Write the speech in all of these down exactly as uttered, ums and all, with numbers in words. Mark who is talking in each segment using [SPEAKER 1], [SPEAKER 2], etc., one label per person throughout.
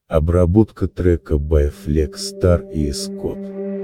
[SPEAKER 1] Обработка трека by Flexstar и Scott.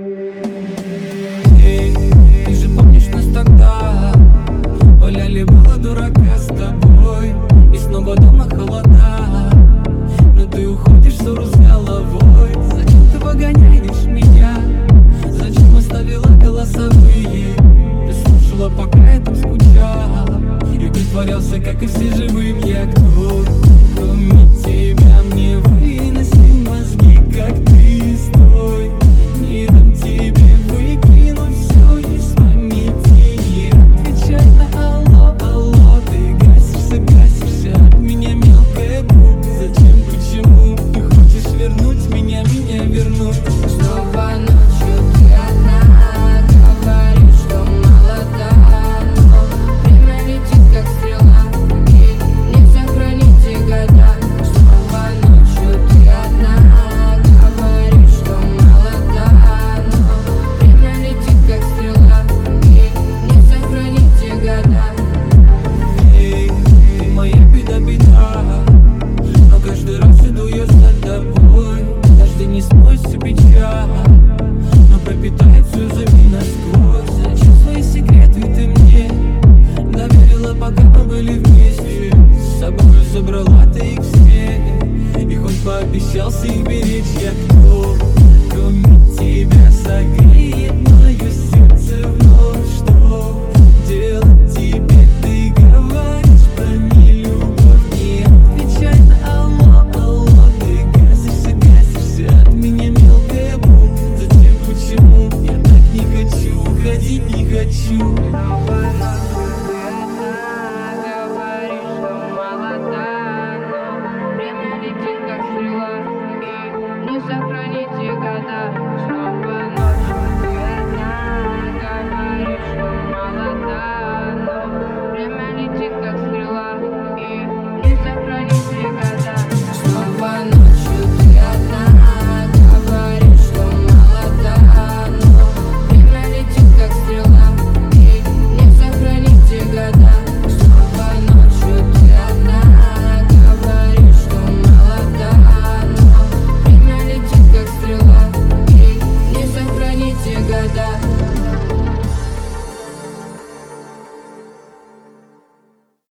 [SPEAKER 2] Эй, ты же помнишь нас тогда? Валяли было дурака с тобой, и снова дома холода. Но ты уходишь ссору с головой. Зачем ты выгоняешь меня? Зачем оставила голосовые? Ты слушала, пока я там скучала, и притворялся, как и все живым. Я кто? Кроме тебя мне выноси мозги, как ты стой. Не дам тебе выкинуть все из памяти. Не отвечай на алло, алло. Ты гасишься, гасишься от меня, мелкая буб. Зачем, почему ты хочешь вернуть меня, меня вернуть?
[SPEAKER 3] Снова ночью ты одна, говоришь, что молода, но время летит как стрела, и не сохранить те года. Снова ночью ты одна, говоришь, что молода, но время летит как стрела, и не сохранить те года.
[SPEAKER 2] Эй, ты моя беда-беда, но каждый раз иду я за тобой. Каждый не смоет всю печаль, но пропитает всю жизнь насквозь. Зачем свои секреты ты мне доверила, пока мы были вместе? С собой забрала ты их все, и хоть пообещался их беречь, я кто? Кроме тебя согреет